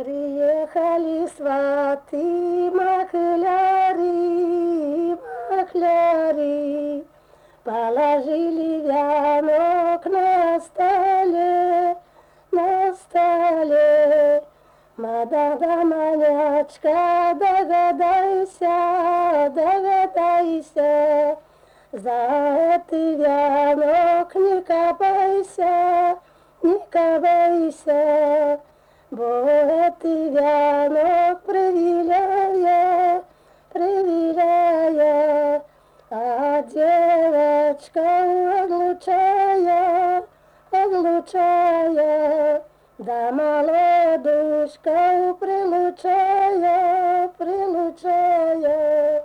Приехали сваты, махляри, махляри, положили венок на столе, на столе. Мадам манячка, догадайся, догадайся, за этот венок не копайся, не копайся. Бо этот венок привиляя, привиляя, а девочка отлучая, отлучая, да молодушка прилучая, прилучая.